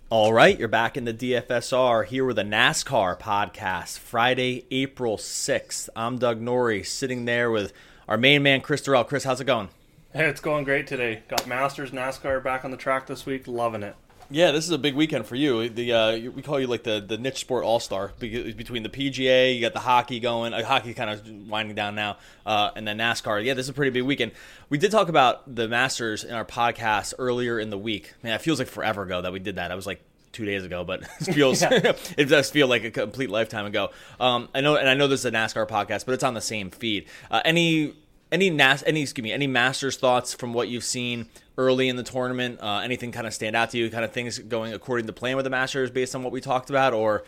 All right, you're back in the DFSR here with a NASCAR podcast, Friday, April 6th. I'm Doug Norrie, sitting there with our main man, Chris Durrell. Chris, how's it going? Hey, it's going great today. Got Masters NASCAR back on the track this week. Loving it. Yeah, this is a big weekend for you. We call you like the niche sport all-star. Between the PGA, you got the hockey going. Hockey kind of winding down now, and then NASCAR. Yeah, this is a pretty big weekend. We did talk about the Masters in our podcast earlier in the week. Man, it feels like forever ago that we did that. I was like 2 days ago, but it feels it does feel like a complete lifetime ago. I know this is a NASCAR podcast, but it's on the same feed. Any Masters thoughts from what you've seen early in the tournament? Anything kind of stand out to you? Kind of things going according to plan with the Masters based on what we talked about, or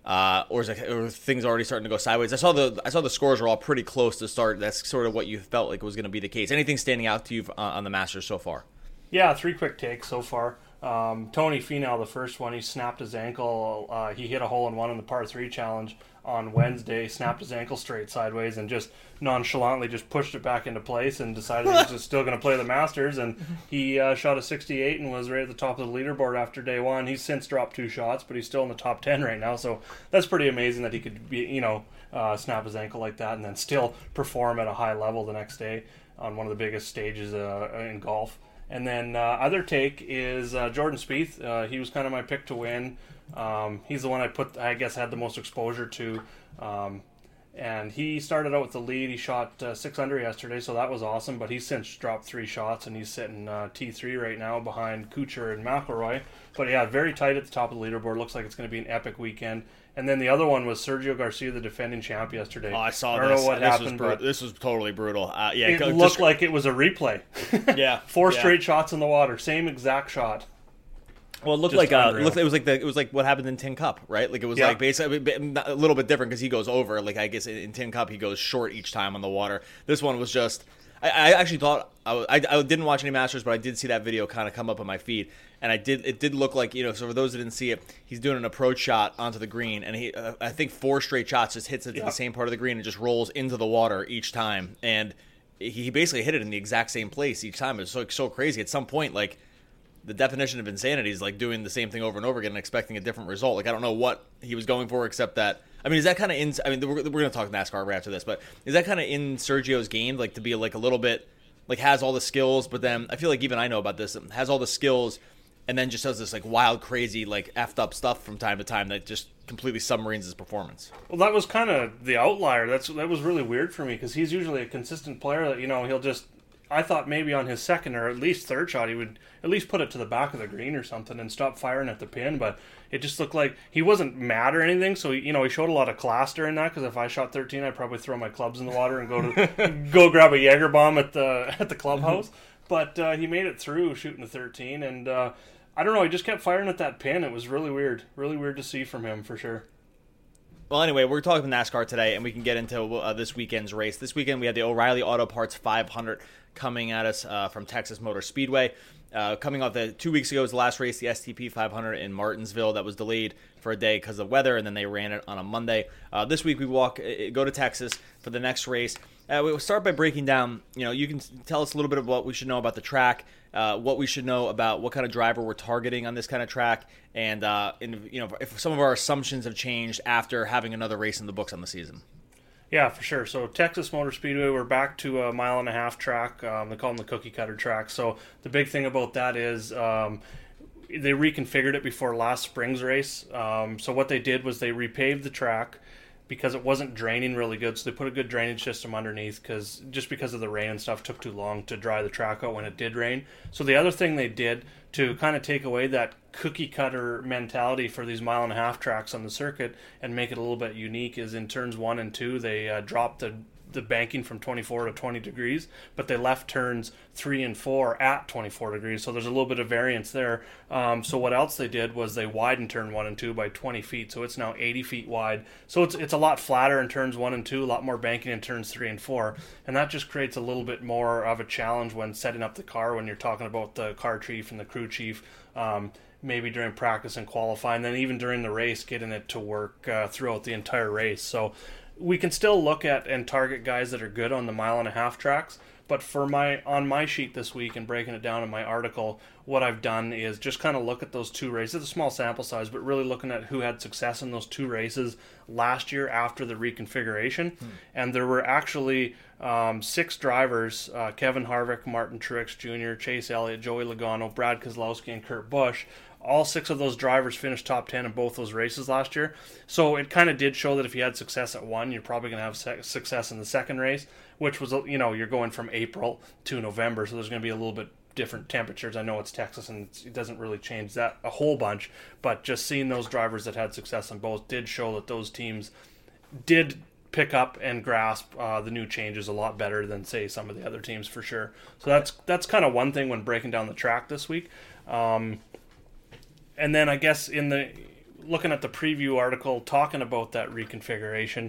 things already starting to go sideways? I saw the scores were all pretty close to start. That's sort of what you felt like was going to be the case. Anything standing out to you on the Masters so far? Yeah, 3 quick takes so far. Tony Finau, the first one, he snapped his ankle. He hit a hole-in-one in the par 3 challenge on Wednesday, snapped his ankle straight sideways, and just nonchalantly just pushed it back into place and decided he was just still going to play the Masters. And he shot a 68 and was right at the top of the leaderboard after day one. He's since dropped 2 shots, but he's still in the top 10 right now. So that's pretty amazing that he could be, snap his ankle like that and then still perform at a high level the next day on one of the biggest stages in golf. And then other take is Jordan Spieth. He was kind of my pick to win. He's the one I guess had the most exposure to. And he started out with the lead. He shot 6 under yesterday, so that was awesome. But he's since dropped 3 shots, and he's sitting T3 right now behind Kuchar and McIlroy. But yeah, very tight at the top of the leaderboard. Looks like it's going to be an epic weekend. And then the other one was Sergio Garcia, the defending champ, yesterday. Oh, I saw this. I don't know what happened, but this was totally brutal. It looked like it was a replay. Yeah, 4 straight shots in the water, same exact shot. Well, it looked like it was like what happened in Tin Cup, right? Like it was like basically a little bit different because he goes over. Like I guess in Tin Cup he goes short each time on the water. This one was just. I actually thought I didn't watch any Masters, but I did see that video kind of come up on my feed, and it did look like, so for those that didn't see it, he's doing an approach shot onto the green, and he I think 4 straight shots just hits it to the same part of the green and just rolls into the water each time, and he basically hit it in the exact same place each time. It was so crazy. At some point, like, the definition of insanity is like doing the same thing over and over again and expecting a different result. Like, I don't know what he was going for, except that, I mean, is that kind of in, I mean, we're going to talk NASCAR right after this, but is that kind of in Sergio's game, like to be like a little bit, like has all the skills, but then I feel like even I know about this, has all the skills and then just does this like wild, crazy, like effed up stuff from time to time that just completely submarines his performance? Well, that was kind of the outlier. That was really weird for me because he's usually a consistent player that, he'll just, I thought maybe on his second or at least third shot he would at least put it to the back of the green or something and stop firing at the pin, but it just looked like he wasn't mad or anything, so he showed a lot of class during that, because if I shot 13 I'd probably throw my clubs in the water and go grab a Jaeger bomb at the clubhouse. But he made it through shooting the 13, and I don't know, he just kept firing at that pin. It was really weird to see from him for sure. Well, anyway, we're talking NASCAR today, and we can get into this weekend's race. This weekend, we have the O'Reilly Auto Parts 500 coming at us from Texas Motor Speedway. Coming off 2 weeks ago was the last race, the STP 500 in Martinsville, that was delayed for a day because of weather, and then they ran it on a Monday. This week, we go to Texas for the next race. We'll start by breaking down, you can tell us a little bit of what we should know about the track, what we should know about what kind of driver we're targeting on this kind of track, and if some of our assumptions have changed after having another race in the books on the season. Yeah, for sure. So Texas Motor Speedway, we're back to a 1.5 mile track. They call them the cookie cutter track. So the big thing about that is they reconfigured it before last spring's race. So what they did was they repaved the track because it wasn't draining really good. So they put a good drainage system underneath because of the rain and stuff, it took too long to dry the track out when it did rain. So the other thing they did to kind of take away that cookie cutter mentality for these 1.5 mile tracks on the circuit and make it a little bit unique is in turns 1 and 2 they dropped the banking from 24 to 20 degrees, but they left turns 3 and 4 at 24 degrees, so there's a little bit of variance there. So what else they did was they widened turn 1 and 2 by 20 feet, so it's now 80 feet wide. So it's a lot flatter in turns 1 and 2, a lot more banking in turns 3 and 4, and that just creates a little bit more of a challenge when setting up the car, when you're talking about the car chief and the crew chief, maybe during practice and qualifying, then even during the race, getting it to work throughout the entire race. So we can still look at and target guys that are good on the 1.5 mile tracks, but on my sheet this week and breaking it down in my article, what I've done is just kind of look at those two races. It's a small sample size, but really looking at who had success in those two races last year after the reconfiguration. And there were actually 6 drivers, Kevin Harvick, Martin Truex Jr., Chase Elliott, Joey Logano, Brad Keselowski, and Kurt Busch. All 6 of those drivers finished top 10 in both those races last year. So it kind of did show that if you had success at one, you're probably going to have success in the second race, which was, you're going from April to November, so there's going to be a little bit different temperatures. I know it's Texas and it doesn't really change that a whole bunch, but just seeing those drivers that had success in both did show that those teams did pick up and grasp the new changes a lot better than, say, some of the other teams for sure. So that's kind of one thing when breaking down the track this week. And then I guess looking at the preview article talking about that reconfiguration,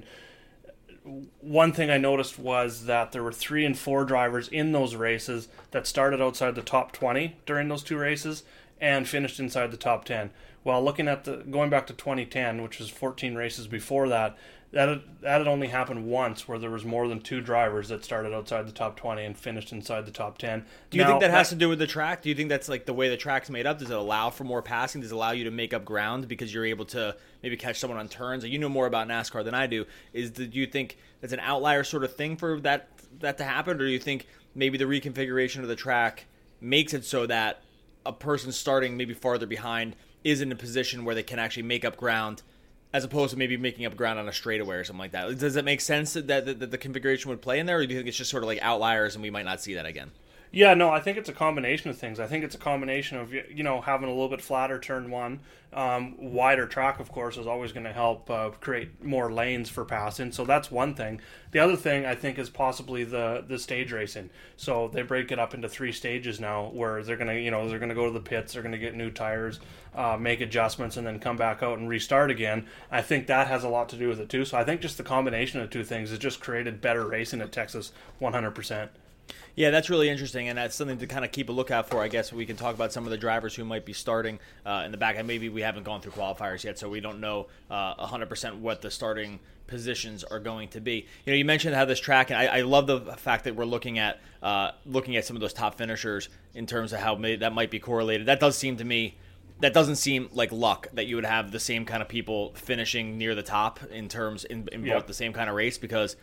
one thing I noticed was that there were 3 and 4 drivers in those races that started outside the top 20 during those 2 races and finished inside the top 10. Well, looking at going back to 2010, which was 14 races before that had only happened once, where there was more than 2 drivers that started outside the top 20 and finished inside the top 10. Do you think that has to do with the track? Do you think that's like the way the track's made up? Does it allow for more passing? Does it allow you to make up ground because you're able to maybe catch someone on turns? You know more about NASCAR than I do. Do you think that's an outlier sort of thing for that to happen, or do you think maybe the reconfiguration of the track makes it so that a person starting maybe farther behind is in a position where they can actually make up ground, as opposed to maybe making up ground on a straightaway or something like that? Does it make sense that the configuration would play in there, or do you think it's just sort of like outliers and we might not see that again? Yeah, no, I think it's a combination of things. I think it's a combination of, having a little bit flatter turn one. Wider track, of course, is always going to help create more lanes for passing. So that's one thing. The other thing, I think, is possibly the stage racing. So they break it up into 3 stages now, where they're going to go to the pits, they're going to get new tires, make adjustments, and then come back out and restart again. I think that has a lot to do with it too. So I think just the combination of the 2 things has just created better racing at Texas 100%. Yeah, that's really interesting, and that's something to kind of keep a lookout for. I guess we can talk about some of the drivers who might be starting in the back. And maybe we haven't gone through qualifiers yet, so we don't know 100% what the starting positions are going to be. You mentioned how this track, and I love the fact that we're looking at some of those top finishers in terms of how that might be correlated. That does seem to me. That doesn't seem like luck that you would have the same kind of people finishing near the top in both the same kind of race, because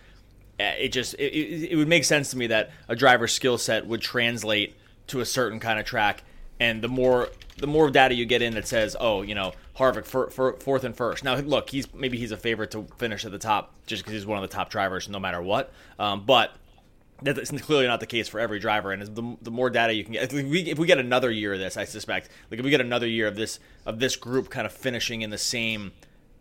it would make sense to me that a driver's skill set would translate to a certain kind of track, and the more data you get in that says, Harvick fourth and first. Now look, he's a favorite to finish at the top just because he's one of the top drivers no matter what, but that's clearly not the case for every driver. And the more data you can get, if we get another year of this, I suspect, if we get another year of this group kind of finishing in the same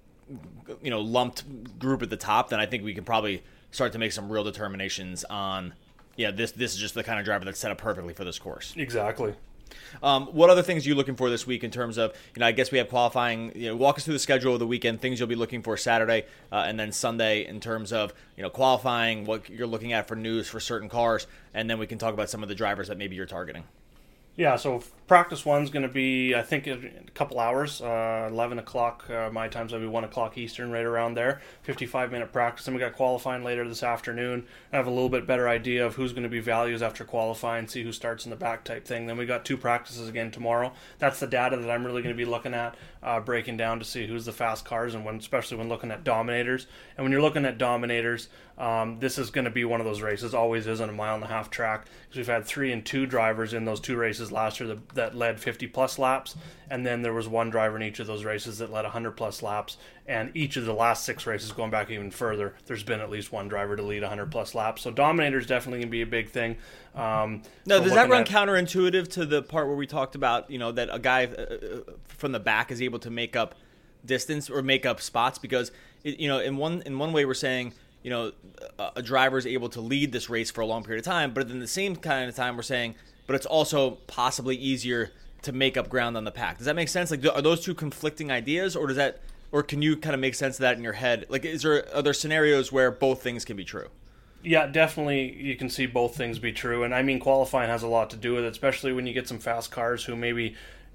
lumped group at the top, then I think we can probably start to make some real determinations on, this is just the kind of driver that's set up perfectly for this course. Exactly. What other things are you looking for this week in terms of, I guess we have qualifying, walk us through the schedule of the weekend, things you'll be looking for Saturday and then Sunday in terms of, qualifying, what you're looking at for news for certain cars, and then we can talk about some of the drivers that maybe you're targeting. Yeah, so practice one's going to be, I think, in a couple hours, 11 o'clock my time, so it'll be 1 o'clock Eastern, right around there. 55-minute practice. Then we got qualifying later this afternoon. I have a little bit better idea of who's going to be values after qualifying, see who starts in the back type thing. Then we got 2 practices again tomorrow. That's the data that I'm really going to be looking at, breaking down to see who's the fast cars, and especially when looking at dominators. And when you're looking at dominators, this is going to be one of those races, always is on a 1.5 mile track, because we've had 3 and 2 drivers in those 2 races last year that led 50-plus laps, and then there was 1 driver in each of those races that led 100-plus laps, and each of the last 6 races, going back even further, there's been at least 1 driver to lead 100-plus laps. So Dominator's definitely going to be a big thing. Now, does that run counterintuitive to the part where we talked about, that a guy from the back is able to make up distance or make up spots? Because, in one way we're saying, a driver is able to lead this race for a long period of time, but at the same kind of time we're saying, but it's also possibly easier to make up ground on the pack. Does that make sense? Like, are those 2 conflicting ideas, or can you kind of make sense of that in your head? Like, are there scenarios where both things can be true? Yeah, definitely you can see both things be true. And I mean, qualifying has a lot to do with it, especially when you get some fast cars who maybe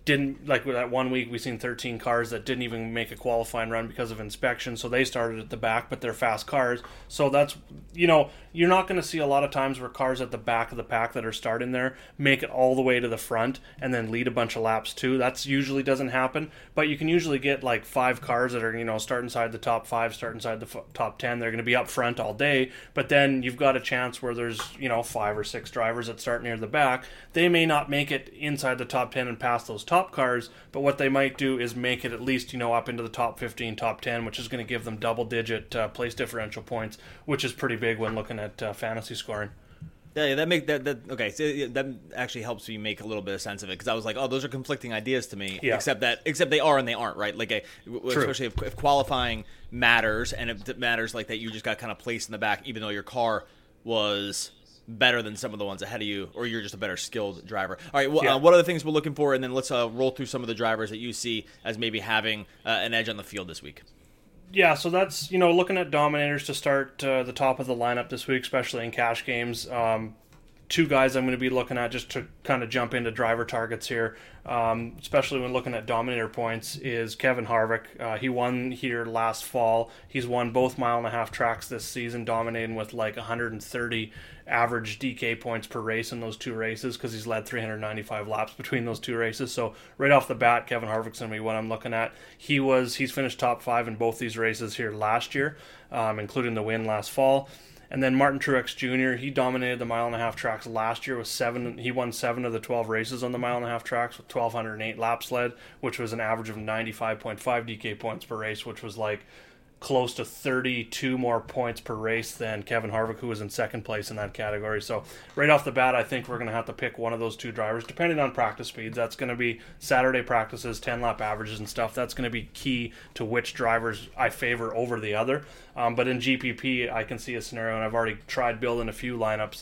didn't, like that 1 week we seen 13 cars that didn't even make a qualifying run because of inspection, so they started at the back, but they're fast cars. So that's, you're not going to see a lot of times where cars at the back of the pack that are starting there make it all the way to the front and then lead a bunch of laps too. That's usually doesn't happen, but you can usually get like 5 cars that are, start inside the top 5, start inside the top 10. They're going to be up front all day, but then you've got a chance where there's, 5 or 6 drivers that start near the back. They may not make it inside the top 10 and past those top cars, but what they might do is make it at least up into the top 15, top 10, which is going to give them double digit place differential points, which is pretty big when looking at fantasy scoring. Yeah, that okay. So that actually helps me make a little bit of sense of it, because I was like, oh, those are conflicting ideas to me. Yeah. Except they are and they aren't, right? Like, especially if qualifying matters, and if it matters like that, you just got kind of placed in the back, even though your car was better than some of the ones ahead of you, or you're just a better skilled driver. All right, well, what are the things we're looking for, and then let's roll through some of the drivers that you see as maybe having an edge on the field this week. Yeah, so that's, looking at dominators to start the top of the lineup this week, especially in cash games. 2 guys I'm going to be looking at just to kind of jump into driver targets here, especially when looking at dominator points, is Kevin Harvick. He won here last fall. He's won both mile-and-a-half tracks this season, dominating with like 130 average DK points per race in those 2 races, because he's led 395 laps between those 2 races. So right off the bat, Kevin Harvick's going to be what I'm looking at. He's finished top 5 in both these races here last year, including the win last fall. And then Martin Truex Jr., he dominated the mile-and-a-half tracks last year with 7. He won 7 of the 12 races on the mile-and-a-half tracks with 1,208 laps led, which was an average of 95.5 DK points per race, which was like close to 32 more points per race than Kevin Harvick, who was in second place in that category. So right off the bat, I think we're going to have to pick one of those 2 drivers, depending on practice speeds. That's going to be Saturday practices, 10-lap averages and stuff. That's going to be key to which drivers I favor over the other. But in GPP, I can see a scenario, and I've already tried building a few lineups,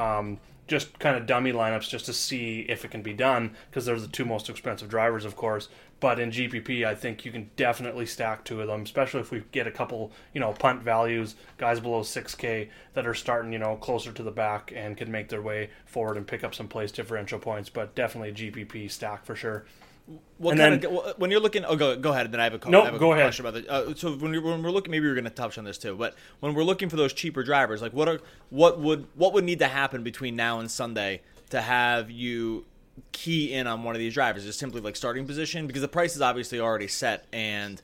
just kind of dummy lineups, just to see if it can be done, because they're the 2 most expensive drivers, of course. But in GPP, I think you can definitely stack 2 of them, especially if we get a couple, punt values, guys below 6K that are starting, closer to the back and can make their way forward and pick up some place differential points. But definitely GPP stack for sure. When you're looking, go ahead. Then I have a go ahead. question about that. So when we're looking, maybe we're going to touch on this too. But when we're looking for those cheaper drivers, like what would need to happen between now and Sunday to have you key in on one of these drivers? Is simply like starting position, because the price is obviously already set, and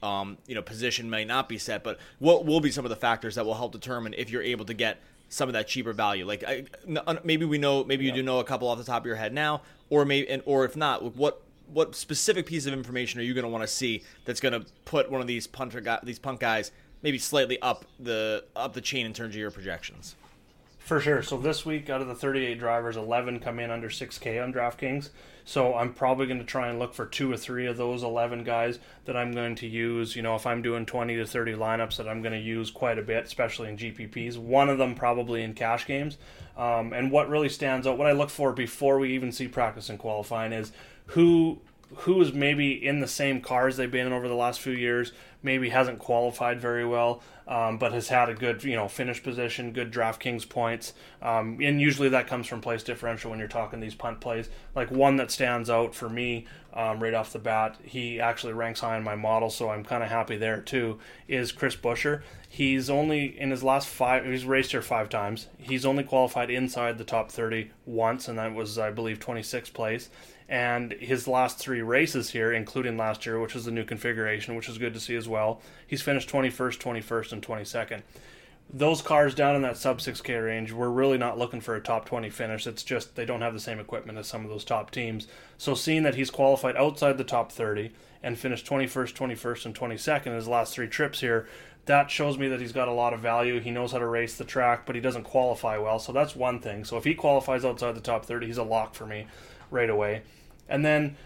position may not be set. But what will be some of the factors that will help determine if you're able to get some of that cheaper value? Like maybe we know, maybe you do know a couple off the top of your head now, or if not, what specific piece of information are you going to want to see that's going to put one of these punt guys maybe slightly up the chain in terms of your projections? For sure. So this week, out of the 38 drivers, 11 come in under 6K on DraftKings. So I'm probably going to try and look for 2 or 3 of those 11 guys that I'm going to use. If I'm doing 20 to 30 lineups, that I'm going to use quite a bit, especially in GPPs. One of them probably in cash games. And what really stands out, what I look for before we even see practice and qualifying, is who is maybe in the same cars they've been in over the last few years, maybe hasn't qualified very well, but has had a good finish position, good DraftKings points, and usually that comes from place differential when you're talking these punt plays. Like one that stands out for me right off the bat, he actually ranks high in my model, so I'm kind of happy there too, is Chris Buescher. He's only, in his last 5, he's raced here 5 times. He's only qualified inside the top 30 once, and that was, I believe, 26th place. And his last 3 races here, including last year, which was the new configuration, which is good to see as well, he's finished 21st, 21st, and 22nd. Those cars down in that sub 6K range, we're really not looking for a top 20 finish. It's just they don't have the same equipment as some of those top teams. So seeing that he's qualified outside the top 30 and finished 21st, 21st, and 22nd in his last 3 trips here, that shows me that he's got a lot of value. He knows how to race the track, but he doesn't qualify well. So that's one thing. So if he qualifies outside the top 30, he's a lock for me right away. And then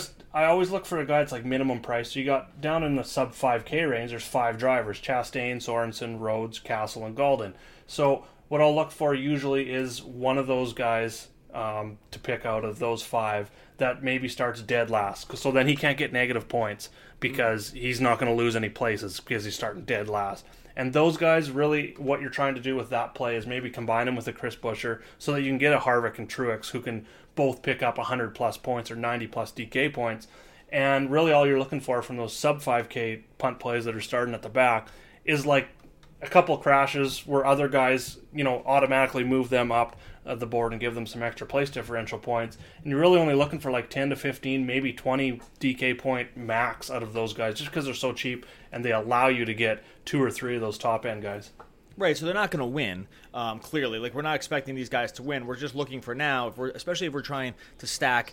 I always look for a guy that's like minimum price. So you got down in the sub 5K range, there's 5 drivers: Chastain, Sorensen, Rhodes, Castle, and Gauldin. So what I'll look for usually is one of those guys to pick out of those 5 that maybe starts dead last. So then he can't get negative points because he's not going to lose any places because he's starting dead last. And those guys, really, what you're trying to do with that play is maybe combine them with a Chris Buescher so that you can get a Harvick and Truex who can both pick up 100-plus points or 90-plus DK points. And really all you're looking for from those sub-5K punt plays that are starting at the back is like a couple crashes where other guys, automatically move them up the board and give them some extra place differential points. And you're really only looking for like 10 to 15, maybe 20 DK point max out of those guys just because they're so cheap and they allow you to get 2 or 3 of those top-end guys. Right, so they're not going to win, clearly. Like, we're not expecting these guys to win. We're just looking for now, especially if we're trying to stack,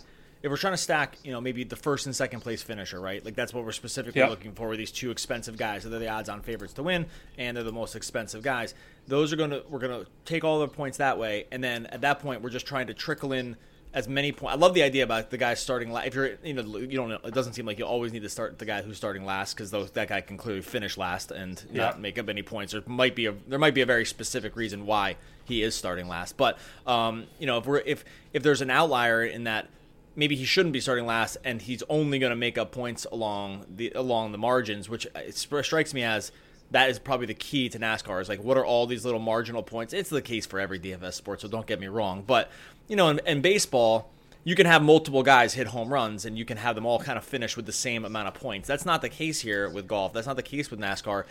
maybe the first and second place finisher, right? Like, that's what we're specifically looking for with these 2 expensive guys. So they're the odds-on favorites to win, and they're the most expensive guys. We're going to take all the points that way, and then at that point, we're just trying to trickle in as many points. I love the idea about the guy starting last. If you don't know, it doesn't seem like you always need to start the guy who's starting last because that guy can clearly finish last and not make up any points. There might be a very specific reason why he is starting last. But if there's an outlier in that maybe he shouldn't be starting last and he's only going to make up points along the margins, which strikes me as that is probably the key to NASCAR is like, what are all these little marginal points? It's the case for every DFS sport, so don't get me wrong. But, in baseball, you can have multiple guys hit home runs and you can have them all kind of finish with the same amount of points. That's not the case here with golf. That's not the case with NASCAR.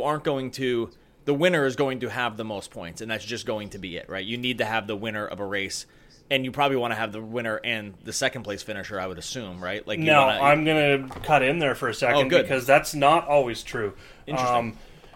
The winner is going to have the most points, and that's just going to be it, right? You need to have the winner of a race. And you probably want to have the winner and the second place finisher, I would assume, right? Like, I'm going to cut in there for a second because that's not always true. Interesting.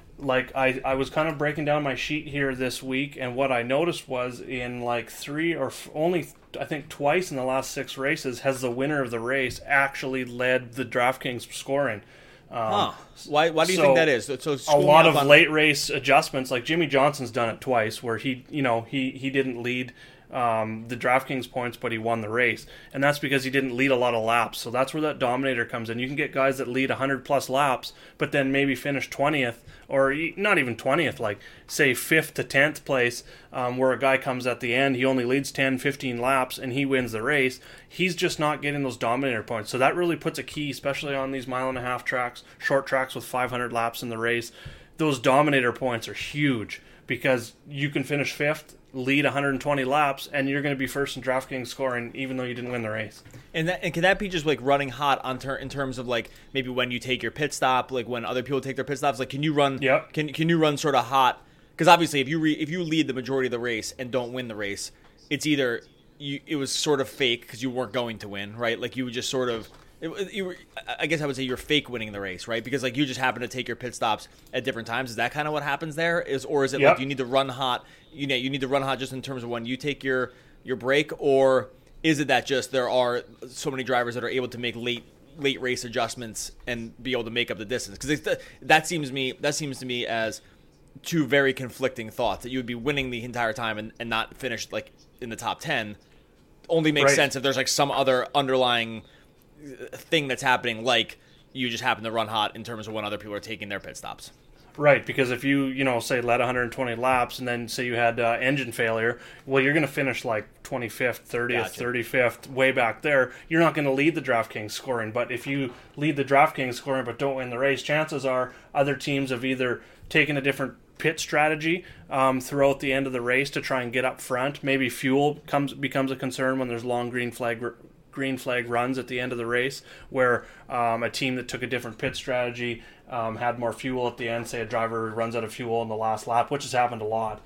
I was kind of breaking down my sheet here this week, and what I noticed was in like 3 or only, I think, twice in the last 6 races has the winner of the race actually led the DraftKings scoring. Why do you think that is? So a lot of late race adjustments, like Jimmy Johnson's done it twice, where he didn't lead the DraftKings points, but he won the race, and that's because he didn't lead a lot of laps. So that's where that dominator comes in. You can get guys that lead 100+ laps, but then maybe finish 20th, or not even 20th, like say 5th to 10th place, where a guy comes at the end, he only leads 10, 15 laps, and he wins the race. He's just not getting those dominator points. So that really puts a key, especially on these 1.5-mile tracks, short tracks with 500 laps in the race. Those dominator points are huge because you can finish 5th, lead 120 laps, and you're going to be first in DraftKings scoring even though you didn't win the race. And can that be just like running hot in terms of like maybe when you take your pit stop, like when other people take their pit stops, like can you run can you run sort of hot? Because obviously if you lead the majority of the race and don't win the race, it's either it was sort of fake because you weren't going to win, right? Like you would just sort of I guess I would say you're fake winning the race, right? Because like you just happen to take your pit stops at different times. Is that kind of what happens there? Or is it like you need to run hot? You need to run hot just in terms of when you take your break, or is it that just there are so many drivers that are able to make late race adjustments and be able to make up the distance? Because that seems to me as 2 very conflicting thoughts, that you would be winning the entire time and not finish like in the top 10. Only makes sense if there's like some other underlying thing that's happening, like you just happen to run hot in terms of when other people are taking their pit stops. Right, because if you say led 120 laps and then say you had engine failure, well, you're going to finish like 25th, 30th, 35th, way back there. You're not going to lead the DraftKings scoring, but if you lead the DraftKings scoring but don't win the race, chances are other teams have either taken a different pit strategy throughout the end of the race to try and get up front. Maybe fuel becomes a concern when there's long green flag runs at the end of the race, where a team that took a different pit strategy had more fuel at the end. Say a driver runs out of fuel in the last lap, which has happened a lot,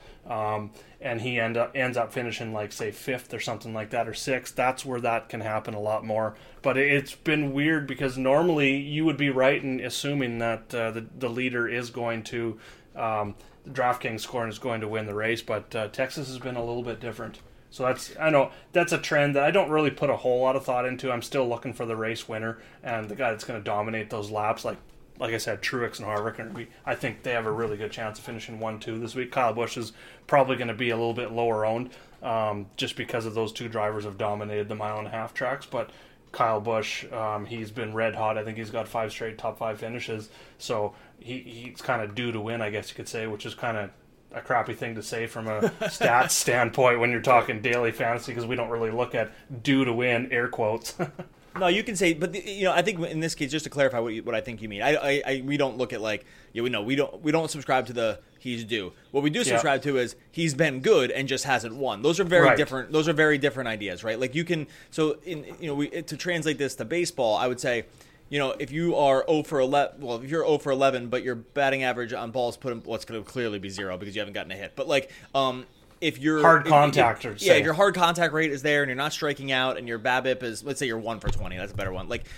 and he ends up finishing like say 5th or something like that, or 6th. That's where that can happen a lot more. But it's been weird because normally you would be right in assuming that the leader is going to the DraftKings scoring is going to win the race, but Texas has been a little bit different. So that's a trend that I don't really put a whole lot of thought into. I'm still looking for the race winner and the guy that's going to dominate those laps. Like I said, Truex and Harvick, I think they have a really good chance of finishing 1-2 this week. Kyle Busch is probably going to be a little bit lower owned just because of those 2 drivers have dominated the 1.5-mile tracks. But Kyle Busch, he's been red hot. I think he's got 5 straight top 5 finishes. So he's kind of due to win, I guess you could say, which is kind of a crappy thing to say from a stats standpoint when you're talking daily fantasy, because we don't really look at due to win, air quotes. No, you can say, but I think in this case, just to clarify what I think you mean, we don't look at like, we don't subscribe to the he's due. What we do subscribe to is he's been good and just hasn't won. Those are very different. Those are very different ideas, right? Like you can, so to translate this to baseball, I would say, if you are 0 for 11, well, if you're 0 for 11, but your batting average on balls it's going to clearly be 0 because you haven't gotten a hit. But like, if your hard contact, if your hard contact rate is there and you're not striking out and your BABIP is, let's say you're 1 for 20, that's a better one. Like,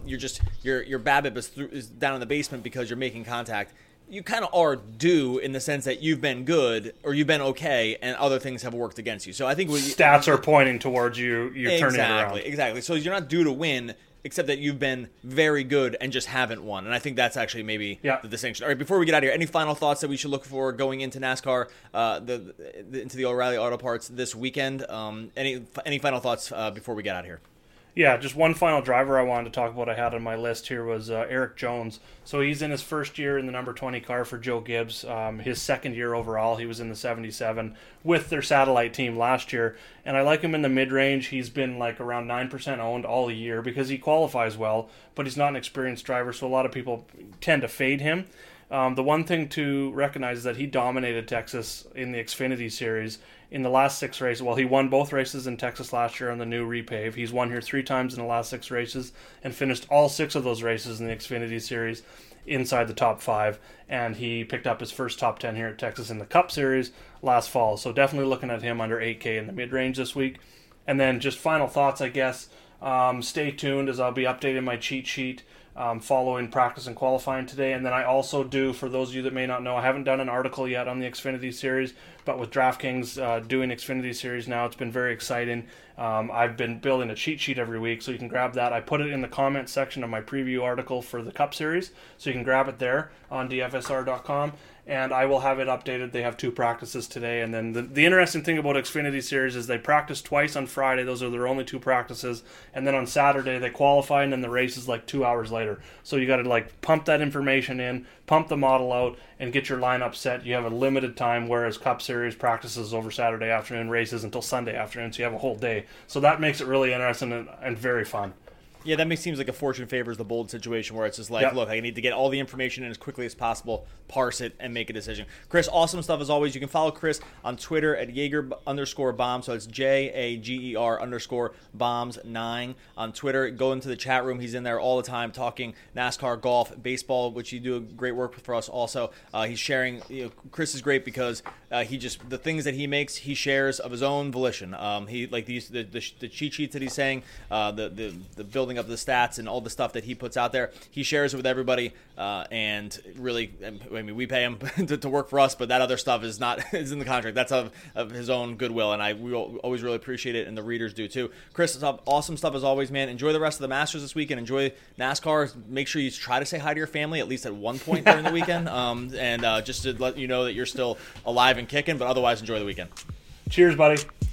your BABIP is down in the basement because you're making contact. You kind of are due in the sense that you've been good or you've been okay and other things have worked against you. So I think stats are pointing towards you're turning it around. Exactly. So you're not due to win, except that you've been very good and just haven't won. And I think that's actually maybe the distinction. All right, before we get out of here, any final thoughts that we should look for going into NASCAR, into the O'Reilly Auto Parts this weekend? Any final thoughts before we get out of here? Yeah, just one final driver I wanted to talk about I had on my list here was Eric Jones. So he's in his first year in the number 20 car for Joe Gibbs. His second year overall, he was in the 77 with their satellite team last year. And I like him in the mid-range. He's been like around 9% owned all year because he qualifies well, but he's not an experienced driver, so a lot of people tend to fade him. The one thing to recognize is that he dominated Texas in the Xfinity Series in the last 6 races. Well, he won both races in Texas last year on the new repave. He's won here 3 times in the last 6 races and finished all 6 of those races in the Xfinity Series inside the top 5. And he picked up his first top 10 here at Texas in the Cup Series last fall. So definitely looking at him under 8K in the mid-range this week. And then just final thoughts, I guess. Stay tuned as I'll be updating my cheat sheet following practice and qualifying today. And then I also do, for those of you that may not know, I haven't done an article yet on the Xfinity Series, but with DraftKings doing Xfinity Series now, it's been very exciting. I've been building a cheat sheet every week, so you can grab that. I put it in the comment section of my preview article for the Cup Series, so you can grab it there on DFSR.com. And I will have it updated. They have 2 practices today. And then the interesting thing about Xfinity Series is they practice twice on Friday. Those are their only 2 practices. And then on Saturday, they qualify, and then the race is like 2 hours later. So you got to like pump that information in, pump the model out, and get your lineup set. You have a limited time, whereas Cup Series practices over Saturday afternoon, races until Sunday afternoon. So you have a whole day. So that makes it really interesting and very fun. Yeah, that seems like a fortune favors the bold situation where it's just like, look, I need to get all the information in as quickly as possible, parse it, and make a decision. Chris, awesome stuff as always. You can follow Chris on Twitter at Jaeger_Bombs. So it's JAGER_Bombs9 on Twitter. Go into the chat room. He's in there all the time talking NASCAR, golf, baseball, which you do great work for us also. He's sharing. Chris is great because the things that he makes, he shares of his own volition. He like the cheat sheets that he's saying, the building up the stats and all the stuff that he puts out there. He shares it with everybody, and really, I mean, we pay him to work for us, but that other stuff is in the contract. That's of his own goodwill, and we always really appreciate it, and the readers do too. Chris, awesome stuff as always, man. Enjoy the rest of the Masters this weekend. Enjoy NASCAR. Make sure you try to say hi to your family at least at one point during the weekend, and just to let you know that you're still alive and kicking, but otherwise enjoy the weekend. Cheers, buddy.